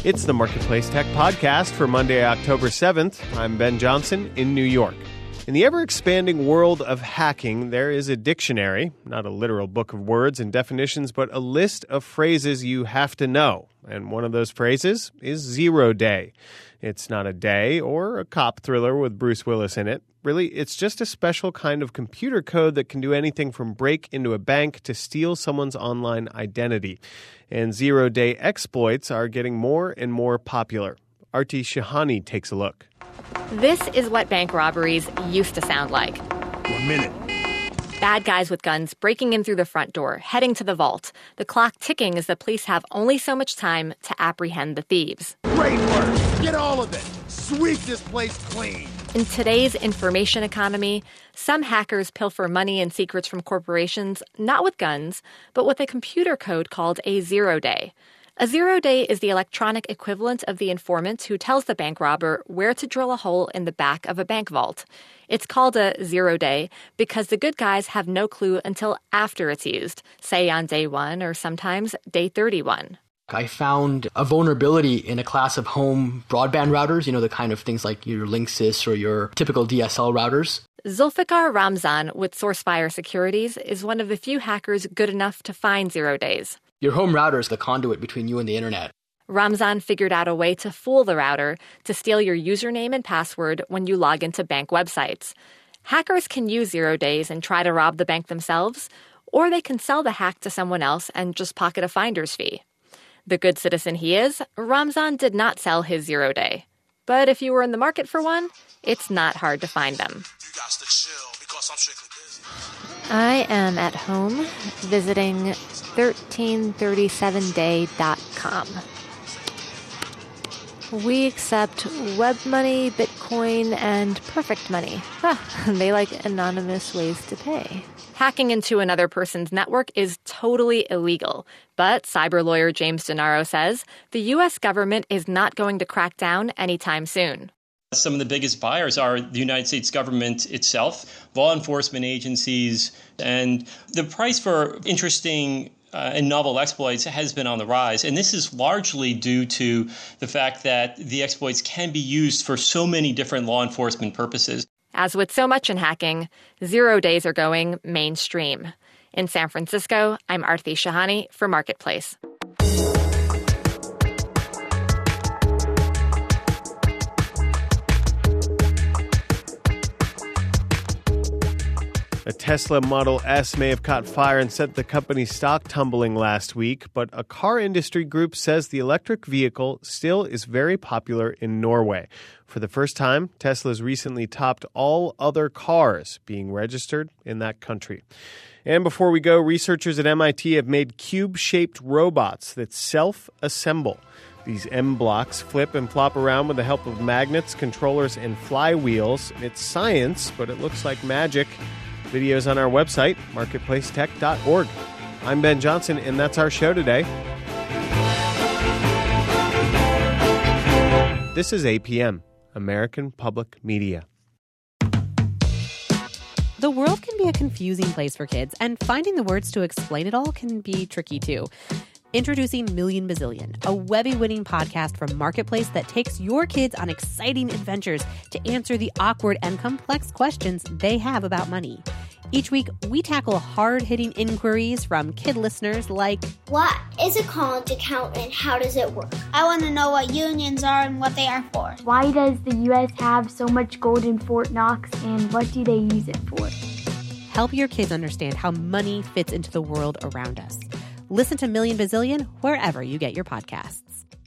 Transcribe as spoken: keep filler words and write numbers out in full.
It's the Marketplace Tech Podcast for Monday, October seventh. I'm Ben Johnson in New York. In the ever-expanding world of hacking, there is a dictionary, not a literal book of words and definitions, but a list of phrases you have to know. And one of those phrases is zero day. It's not a day or a cop thriller with Bruce Willis in it. Really, it's just a special kind of computer code that can do anything from break into a bank to steal someone's online identity. And zero-day exploits are getting more and more popular. Aarti Shahani takes a look. This is what bank robberies used to sound like. One minute. Bad guys with guns breaking in through the front door, heading to the vault. The clock ticking as the police have only so much time to apprehend the thieves. Great work. Get all of it. Sweep this place clean. In today's information economy, some hackers pilfer money and secrets from corporations, not with guns, but with a computer code called a zero-day. A zero-day is the electronic equivalent of the informant who tells the bank robber where to drill a hole in the back of a bank vault. It's called a zero-day because the good guys have no clue until after it's used, say on day one or sometimes day thirty-one. I found a vulnerability in a class of home broadband routers, you know, the kind of things like your Linksys or your typical D S L routers. Zulfikar Ramzan with SourceFire Securities is one of the few hackers good enough to find zero days. Your home router is the conduit between you and the internet. Ramzan figured out a way to fool the router to steal your username and password when you log into bank websites. Hackers can use zero days and try to rob the bank themselves, or they can sell the hack to someone else and just pocket a finder's fee. The good citizen he is, Ramzan did not sell his zero day. But if you were in the market for one, it's not hard to find them. You got to chill because I'm strictly busy. I am at home visiting thirteen thirty-seven day dot com. We accept web money, Bitcoin, and perfect money. Ah, they like anonymous ways to pay. Hacking into another person's network is totally illegal. But cyber lawyer James Denaro says the U S government is not going to crack down anytime soon. Some of the biggest buyers are the United States government itself, law enforcement agencies, and the price for interesting uh, and novel exploits has been on the rise. And this is largely due to the fact that the exploits can be used for so many different law enforcement purposes. As with so much in hacking, zero days are going mainstream. In San Francisco, I'm Aarti Shahani for Marketplace. A Tesla Model S may have caught fire and sent the company's stock tumbling last week, but a car industry group says the electric vehicle still is very popular in Norway. For the first time, Tesla's recently topped all other cars being registered in that country. And before we go, researchers at M I T have made cube-shaped robots that self-assemble. These M blocks flip and flop around with the help of magnets, controllers, and flywheels. It's science, but it looks like magic. Videos on our website, marketplace tech dot org. I'm Ben Johnson, and that's our show today. This is A P M, American Public Media. The world can be a confusing place for kids, and finding the words to explain it all can be tricky too. Introducing Million Bazillion, a Webby-winning podcast from Marketplace that takes your kids on exciting adventures to answer the awkward and complex questions they have about money. Each week, we tackle hard-hitting inquiries from kid listeners like, what is a college account and how does it work? I want to know what unions are and what they are for. Why does the U S have so much gold in Fort Knox and what do they use it for? Help your kids understand how money fits into the world around us. Listen to Million Bazillion wherever you get your podcasts.